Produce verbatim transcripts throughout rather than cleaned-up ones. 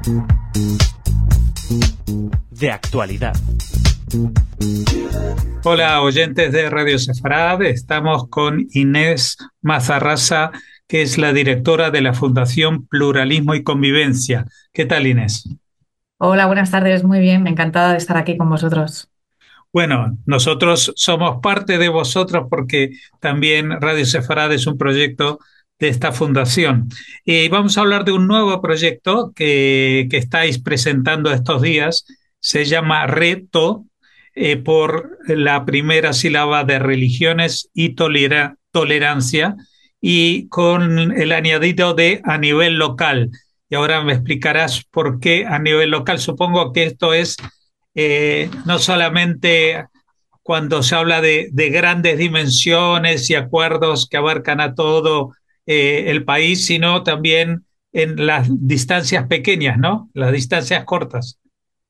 De actualidad. Hola, oyentes de Radio Sefarad. Estamos con Inés Mazarrasa, que es la directora de la Fundación Pluralismo y Convivencia. ¿Qué tal, Inés? Hola, buenas tardes. Muy bien, me encantada de estar aquí con vosotros. Bueno, nosotros somos parte de vosotros porque también Radio Sefarad es un proyecto de esta fundación. Y vamos a hablar de un nuevo proyecto que, que estáis presentando estos días. Se llama Reto, eh, por la primera sílaba de religiones y tolera- tolerancia, y con el añadido de a nivel local. Y ahora me explicarás por qué a nivel local. Supongo que esto es eh, no solamente cuando se habla de, de grandes dimensiones y acuerdos que abarcan a todo eh, el país, sino también en las distancias pequeñas, ¿no? Las distancias cortas.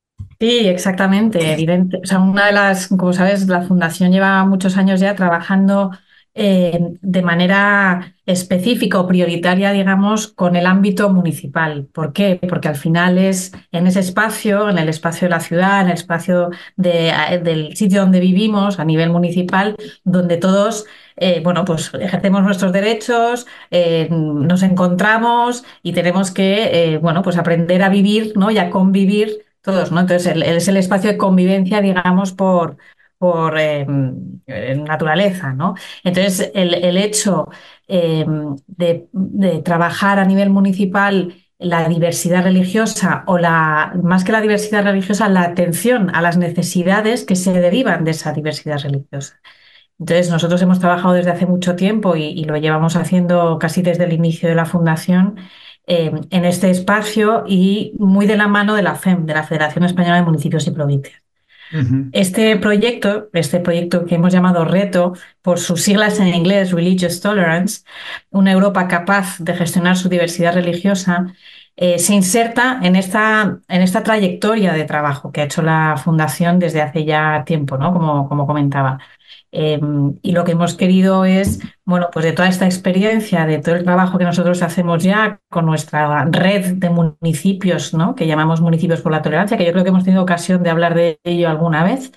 Sí, exactamente, evidente. O sea, una de las, como sabes, la Fundación lleva muchos años ya trabajando eh, de manera específica o prioritaria, digamos, con el ámbito municipal. ¿Por qué? Porque al final es en ese espacio, en el espacio de la ciudad, en el espacio de- eh, del sitio donde vivimos a nivel municipal, donde todos, eh, bueno, pues ejercemos nuestros derechos, eh, nos encontramos y tenemos que, eh, bueno, pues aprender a vivir, ¿no? Y a convivir todos, ¿no? Entonces, el- es el espacio de convivencia, digamos, por, por eh, eh, naturaleza, ¿no? Entonces, el, el hecho eh, de, de trabajar a nivel municipal la diversidad religiosa o la, más que la diversidad religiosa, la atención a las necesidades que se derivan de esa diversidad religiosa. Entonces, nosotros hemos trabajado desde hace mucho tiempo y, y lo llevamos haciendo casi desde el inicio de la fundación eh, en este espacio y muy de la mano de la F E M, de la Federación Española de Municipios y Provincias. Ujú. Este proyecto, este proyecto que hemos llamado Reto, por sus siglas en inglés, Religious Tolerance, una Europa capaz de gestionar su diversidad religiosa, eh, se inserta en esta, en esta trayectoria de trabajo que ha hecho la Fundación desde hace ya tiempo, ¿no? Como, como comentaba. Eh, y lo que hemos querido es, bueno, pues de toda esta experiencia, de todo el trabajo que nosotros hacemos ya con nuestra red de municipios, ¿no? Que llamamos Municipios por la Tolerancia, que yo creo que hemos tenido ocasión de hablar de ello alguna vez,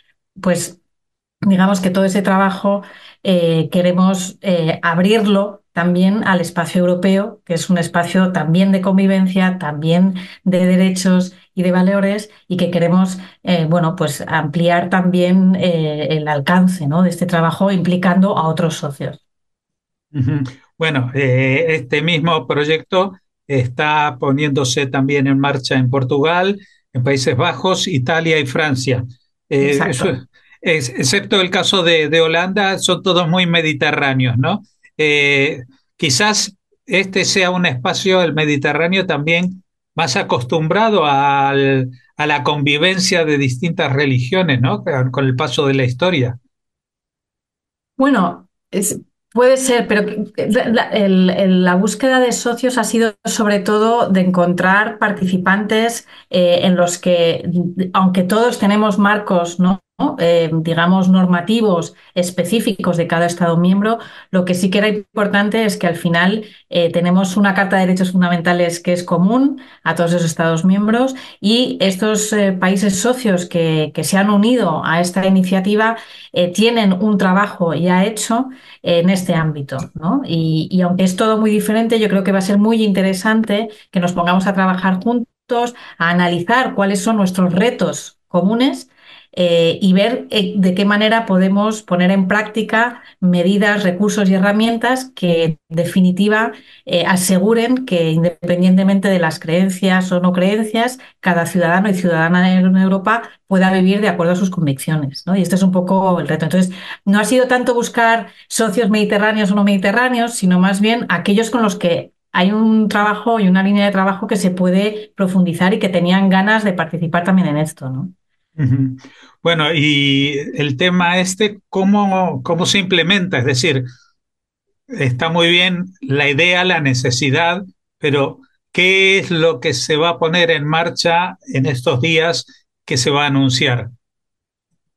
pues digamos que todo ese trabajo eh, queremos eh, abrirlo también al espacio europeo, que es un espacio también de convivencia, también de derechos y de valores, y que queremos eh, bueno, pues ampliar también eh, el alcance, ¿no? De este trabajo implicando a otros socios. Ujú. Bueno, eh, este mismo proyecto está poniéndose también en marcha en Portugal, en Países Bajos, Italia y Francia. Eh, eso Exacto. es- excepto el caso de, de Holanda, son todos muy mediterráneos, ¿no? Eh, Quizás este sea un espacio, el Mediterráneo, también más acostumbrado al- a la convivencia de distintas religiones, ¿no? Con el paso de la historia. Bueno, es- puede ser, pero la, la- el- el- la búsqueda de socios ha sido sobre todo de encontrar participantes eh, en los que, aunque todos tenemos marcos, ¿no? Eh, digamos, normativos específicos de cada Estado miembro, lo que sí que era importante es que al final eh, tenemos una Carta de Derechos Fundamentales que es común a todos los Estados miembros y estos eh, países socios que, que se han unido a esta iniciativa eh, tienen un trabajo ya hecho en este ámbito, ¿no? Y, y aunque es todo muy diferente, yo creo que va a ser muy interesante que nos pongamos a trabajar juntos, a analizar cuáles son nuestros retos comunes eh, y ver eh, de qué manera podemos poner en práctica medidas, recursos y herramientas que, en definitiva, eh, aseguren que, independientemente de las creencias o no creencias, cada ciudadano y ciudadana en Europa pueda vivir de acuerdo a sus convicciones, ¿no? Y este es un poco el reto. Entonces, no ha sido tanto buscar socios mediterráneos o no mediterráneos, sino más bien aquellos con los que hay un trabajo y una línea de trabajo que se puede profundizar y que tenían ganas de participar también en esto, ¿no? Ujú. Bueno, y el tema este, ¿cómo, cómo se implementa? Es decir, está muy bien la idea, la necesidad, pero ¿qué es lo que se va a poner en marcha en estos días que se va a anunciar?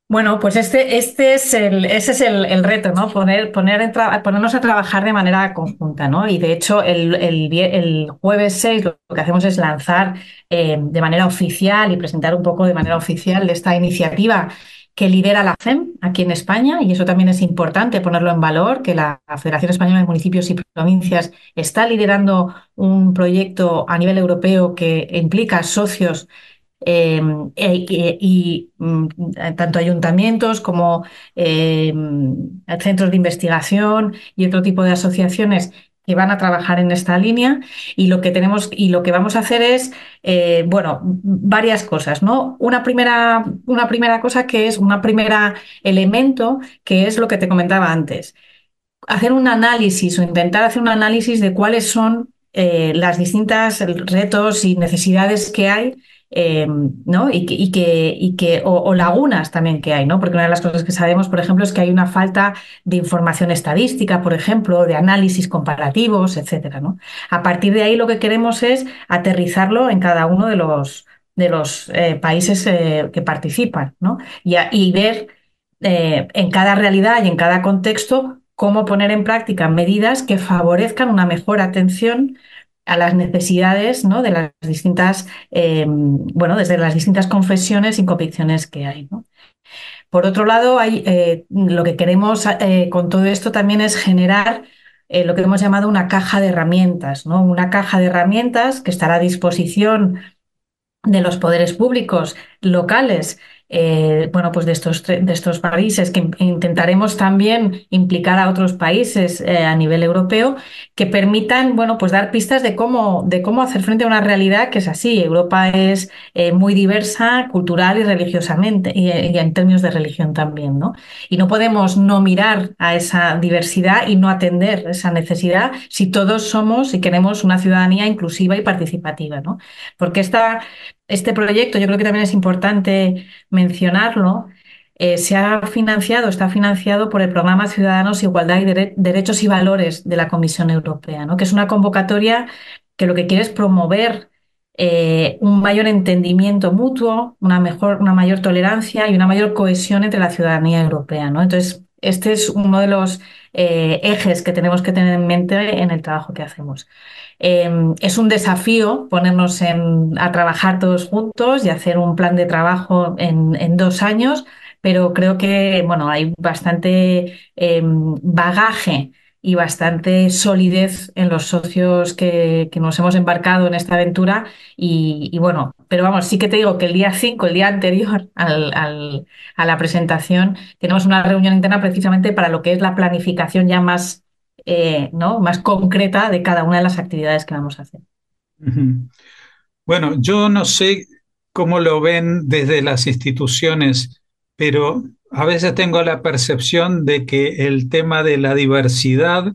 Bueno, pues este, este es el, ese es el, el reto, ¿no? Poner, poner en tra- ponernos a trabajar de manera conjunta, ¿no? Y de hecho, el, el, vie- el jueves seis lo que hacemos es lanzar eh, de manera oficial y presentar un poco de manera oficial de esta iniciativa que lidera la F E M aquí en España, y eso también es importante ponerlo en valor, que la Federación Española de Municipios y Provincias está liderando un proyecto a nivel europeo que implica socios eh, e- e- y mm, tanto ayuntamientos como eh, centros de investigación y otro tipo de asociaciones que van a trabajar en esta línea, y lo que tenemos y lo que vamos a hacer es eh, bueno, varias cosas, ¿no? Una primera, una primera cosa que es una primera elemento que es lo que te comentaba antes, hacer un análisis o intentar hacer un análisis de cuáles son eh, las distintas retos y necesidades que hay, eh, ¿no? Y que, y que, y que o, o lagunas también que hay, ¿no? Porque una de las cosas que sabemos, por ejemplo, es que hay una falta de información estadística, por ejemplo, de análisis comparativos, etcétera, ¿no? A partir de ahí lo que queremos es aterrizarlo en cada uno de los, de los eh, países eh, que participan, ¿no? Y, a- y ver eh, en cada realidad y en cada contexto cómo poner en práctica medidas que favorezcan una mejor atención a las necesidades, ¿no? De las distintas, eh, bueno, desde las distintas confesiones y convicciones que hay, ¿no? Por otro lado, hay, eh, lo que queremos eh, con todo esto también es generar eh, lo que hemos llamado una caja de herramientas, ¿no? Una caja de herramientas que estará a disposición de los poderes públicos locales, eh, bueno, pues de estos, de estos países, que intentaremos también implicar a otros países eh, a nivel europeo, que permitan, bueno, pues dar pistas de cómo, de cómo hacer frente a una realidad que es así. Europa es eh, muy diversa, cultural y religiosamente, y, y en términos de religión también, ¿no? Y no podemos no mirar a esa diversidad y no atender esa necesidad si todos somos y queremos una ciudadanía inclusiva y participativa, ¿no? Porque esta este proyecto, yo creo que también es importante mencionarlo, eh, se ha financiado, está financiado por el Programa Ciudadanos, Igualdad y Dere- Derechos y Valores de la Comisión Europea, ¿no? Que es una convocatoria que lo que quiere es promover eh, un mayor entendimiento mutuo, una mejor, una mayor tolerancia y una mayor cohesión entre la ciudadanía europea, ¿no? Entonces, este es uno de los eh, ejes que tenemos que tener en mente en el trabajo que hacemos. Eh, es un desafío ponernos en- a trabajar todos juntos y hacer un plan de trabajo en, en dos años, pero creo que bueno, hay bastante eh, bagaje y bastante solidez en los socios que, que nos hemos embarcado en esta aventura. Y, y bueno, pero vamos, sí que te digo que el día cinco, el día anterior al- al- a la presentación, tenemos una reunión interna precisamente para lo que es la planificación ya más eh, ¿no? más concreta de cada una de las actividades que vamos a hacer. Ujú. Bueno, yo no sé cómo lo ven desde las instituciones, pero a veces tengo la percepción de que el tema de la diversidad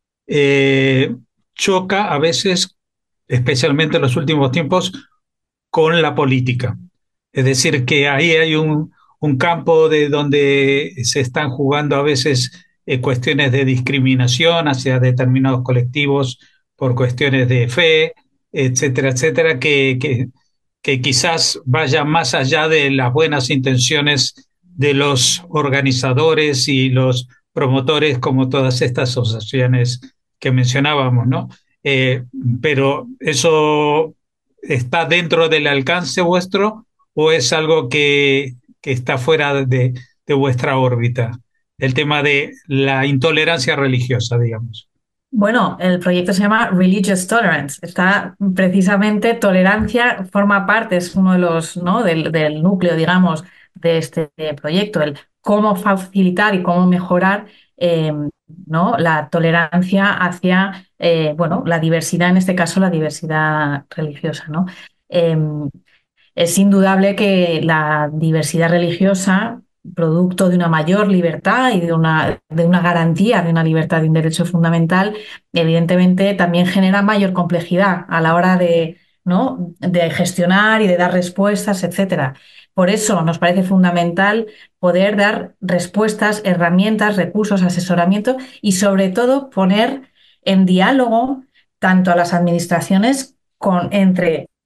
eh, choca a veces, especialmente en los últimos tiempos, con la política. Es decir, que ahí hay un, un campo de donde se están jugando a veces eh, cuestiones de discriminación hacia determinados colectivos por cuestiones de fe, etcétera, etcétera, que, que, que quizás vaya más allá de las buenas intenciones de los organizadores y los promotores, como todas estas asociaciones que mencionábamos, ¿no? Eh, pero eso está dentro del alcance vuestro o es algo que, que está fuera de, de vuestra órbita? El tema de la intolerancia religiosa, digamos. Bueno, el proyecto se llama Religious Tolerance. Está precisamente tolerancia, forma parte, es uno de los, ¿no? del, del núcleo, digamos, de este proyecto, el cómo facilitar y cómo mejorar eh, ¿no? la tolerancia hacia, eh, bueno, la diversidad, en este caso la diversidad religiosa, ¿no? Eh, Es indudable que la diversidad religiosa, producto de una mayor libertad y de una, de una garantía de una libertad de un derecho fundamental, evidentemente también genera mayor complejidad a la hora de, ¿no? de gestionar y de dar respuestas, etcétera. Por eso nos parece fundamental poder dar respuestas, herramientas, recursos, asesoramiento y sobre todo poner en diálogo tanto a las administraciones con, entre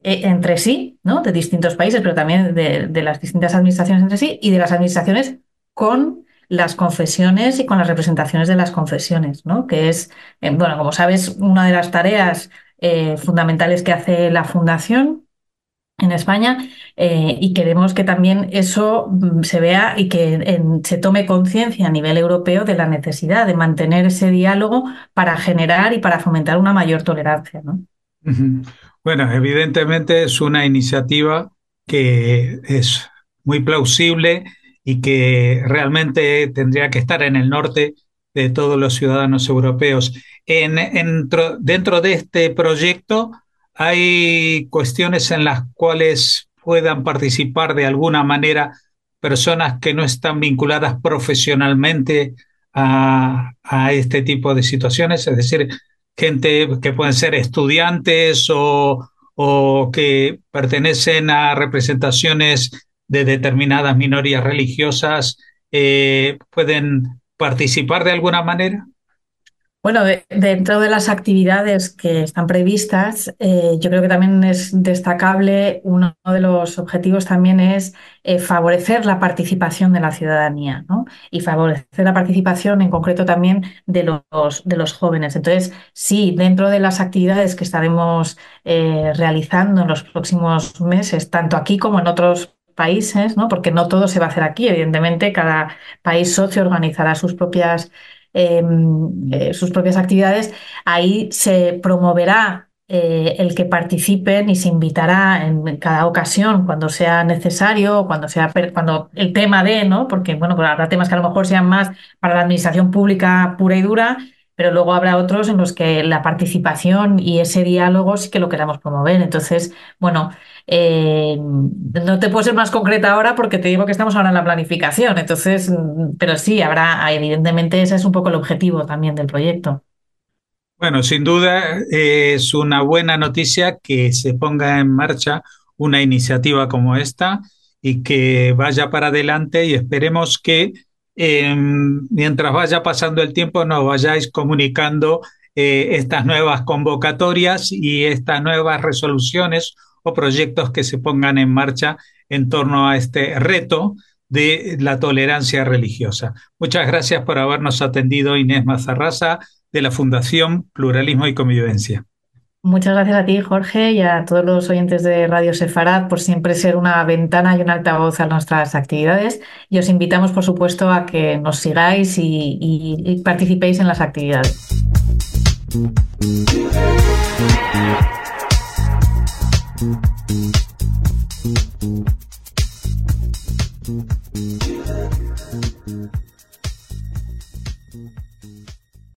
eh, entre sí, ¿no? De distintos países, pero también de, de las distintas administraciones entre sí y de las administraciones con las confesiones y con las representaciones de las confesiones, ¿no? Que es, eh, bueno, como sabes, una de las tareas eh, fundamentales que hace la Fundación en España, eh, y queremos que también eso mm, se vea y que en- se tome conciencia a nivel europeo de la necesidad de mantener ese diálogo para generar y para fomentar una mayor tolerancia, ¿no? Ujú. Bueno, evidentemente es una iniciativa que es muy plausible y que realmente tendría que estar en el norte de todos los ciudadanos europeos. En, entro- dentro de este proyecto hay cuestiones en las cuales puedan participar de alguna manera personas que no están vinculadas profesionalmente a, a este tipo de situaciones, es decir, gente que pueden ser estudiantes o, o que pertenecen a representaciones de determinadas minorías religiosas, eh, pueden participar de alguna manera. Bueno, de- dentro de las actividades que están previstas, eh, yo creo que también es destacable, uno de los objetivos también es eh, favorecer la participación de la ciudadanía, ¿no? Y favorecer la participación en concreto también de los, de los jóvenes. Entonces, sí, dentro de las actividades que estaremos eh, realizando en los próximos meses, tanto aquí como en otros países, ¿no? Porque no todo se va a hacer aquí, evidentemente, cada país socio organizará sus propias eh, eh, sus propias actividades, ahí se promoverá eh, el que participen y se invitará en cada ocasión cuando sea necesario, cuando sea per- cuando el tema de, ¿no? Porque bueno, pues habrá temas que a lo mejor sean más para la administración pública pura y dura, pero luego habrá otros en los que la participación y ese diálogo sí que lo queramos promover. Entonces, bueno, eh, no te puedo ser más concreta ahora porque te digo que estamos ahora en la planificación. Entonces, mm, pero sí, habrá, evidentemente, ese es un poco el objetivo también del proyecto. Bueno, sin duda eh, es una buena noticia que se ponga en marcha una iniciativa como esta y que vaya para adelante y esperemos que eh, mientras vaya pasando el tiempo nos vayáis comunicando eh, estas nuevas convocatorias y estas nuevas resoluciones o proyectos que se pongan en marcha en torno a este reto de la tolerancia religiosa. Muchas gracias por habernos atendido, Inés Mazarrasa, de la Fundación Pluralismo y Convivencia. Muchas gracias a ti, Jorge, y a todos los oyentes de Radio Sefarad por siempre ser una ventana y un altavoz a nuestras actividades. Y os invitamos, por supuesto, a que nos sigáis y, y- y participéis en las actividades. Thank you.